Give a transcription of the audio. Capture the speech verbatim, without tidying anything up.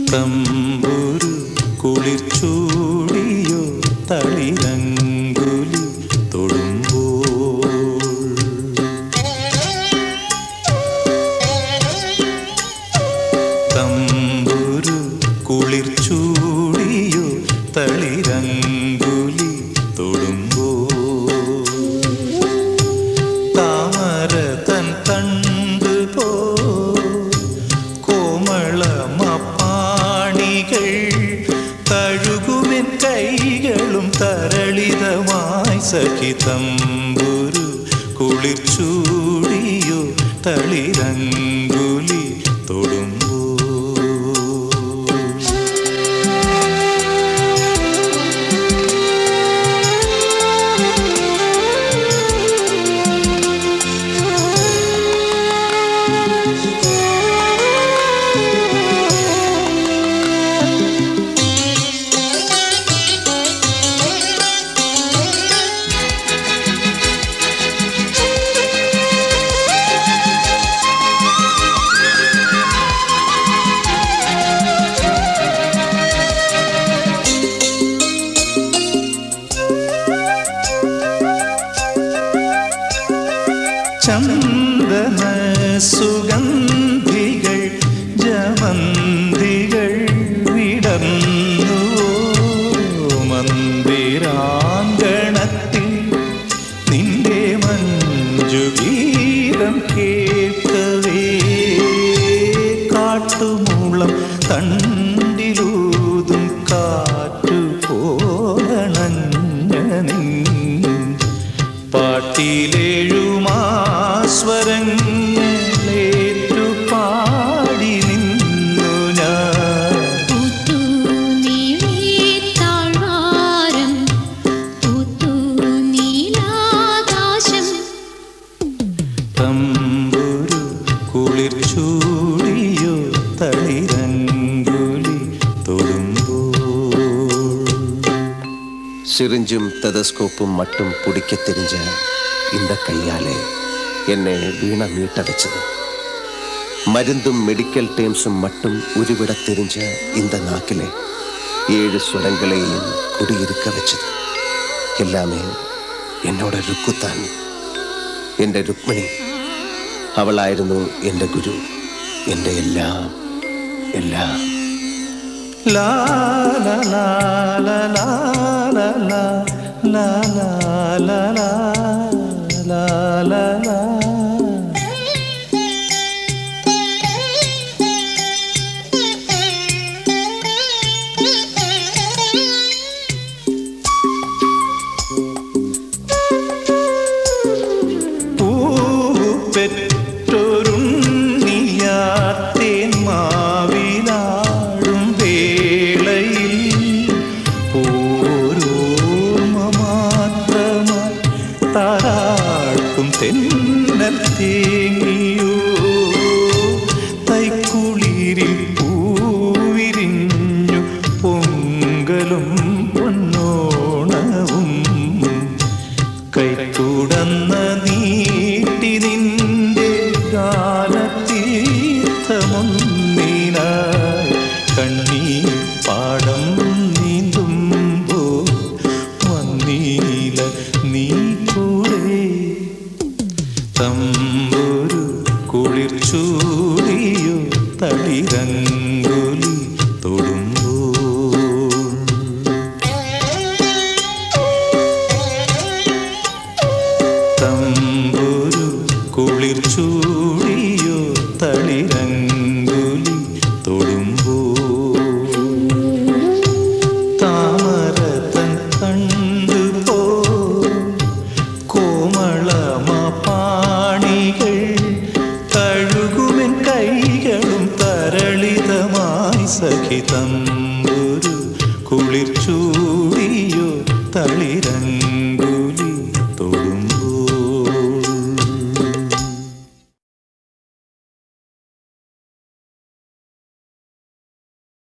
തമ്പുരു കുളിർ ചൂടിയോ തളിരങ്കുലി തൊടുമ്പോൾ തമ്പുരു കുളിർ ചൂടിയോ തളിരങ്കുലി തൊടുമ്പോൾ താമര തൻ തണ്ട് പോ കോമളമാണികൾ തഴുകുമെൻ കൈകളും തരളിതമായി സഖി തമ്പുരു കുളിർ ചൂടിയോ തളിരങ്കുലി തൊടുമ്പോൾ ചന്ദന സുഗന്ധികൾ ജമന്തികൾ വിടർന്നു മന്ദിരാങ്കണത്തിൽ നിന്റെ മഞ്ജുഗീതം കേൾക്കവേ കാട്ടുമൂളം തണ്ടിലൂതും കാറ്റു പോലണഞ്ഞ പാട്ടിലേഴുമാ സ്വരങ്ങളേറ്റു പാടി നിന്നു ഞാൻ തമ്പുരു കുളിർ ചൂടിയോ തളിരങ്കുലി തൊടുമ്പോൾ സിറിഞ്ചും ടെതസ്കോപ്പും மட்டும் பிடிக்க தெரிஞ்ச இந்த கையாலே என்னை வீண மீட்ட வச்சது மருந்தும் மெடிக்கல் டேம்ஸும் மட்டும் உருவிட தெரிஞ்ச இந்த நாக்கிலே ஏழு ஸ்வரங்களையும் குடியிருக்க வச்சது எல்லாமே என்னோட ருக்குத்தான் എൻ്റെ രുക്മിണി അവളായിരുന്നു എൻ്റെ ഗുരു എൻ്റെ എല്ലാം എല്ലാം ലാ ലാ ലാ ലാ ലാ ലാ ലാ ലാ ലാ ലാ ലാ ലാ പെറ്റൊരുണ്ണിയാത്തേൻ മാവിലാടും വേളയിൽ ഓരോർമ്മ മാത്രമായി താരാട്ടും തെന്നൽ തേങ്ങിയോ തൈക്കുളിരിൽ പൂവിരിഞ്ഞു പൊങ്കലും പൊന്നോണവും കൈക്കുടന്ന നീട്ടി നിന്റെ ഗാനതീർത്ഥമൊന്നിനായി കണ്ണീർ പാടം നീന്തുമ്പോ വന്നീല നീ കൂടെ തമ്പുരു കുളിർ ചൂടിയോ തളിരങ്കുലി തൊടുമ്പോൾ തമ്പുരു കുളിർ ചൂടിയോ തളിരങ്കുലി തൊടുമ്പോൾ താമര തൻ തണ്ട് പോ കോമളമാണികൾ തഴുകുമെൻ കൈകളും തരളിതമായി സഖി തമ്പുരു കുളിർ ചൂടിയോ തളിരങ്കുലി